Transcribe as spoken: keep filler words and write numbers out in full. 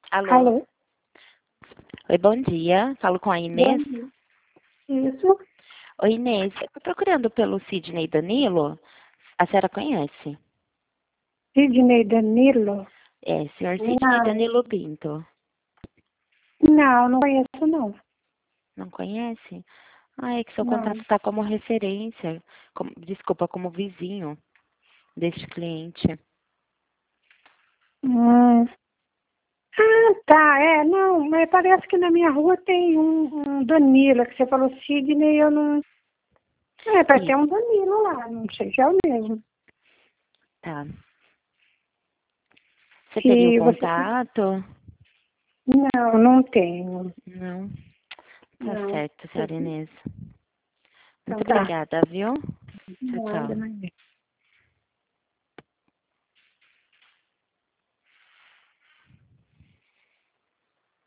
Alô? Alô? Oi, bom dia. Falo com a Bom Inês. dia. Isso? Oi, Inês. Eu tô procurando pelo Sidney Danilo. A senhora conhece? Sidney Danilo? É, senhor Sidney Não, Danilo Pinto. não, não conheço não. Não conhece? Ah, é que seu contato Não. está como referência. Como- desculpa, como vizinho deste cliente. Hum. Ah, tá, é, não, mas parece que na minha rua tem um, um Danilo, que você falou Sidney, eu não... É, parece Sim, ter um Danilo lá, não sei se é o mesmo. tá. Você teria o Que você... contato? Não, não tenho. Não. Tá Não. certo, senhora Inês. Então Muito tá. obrigada, viu? Tchau, Nada, tchau. mas...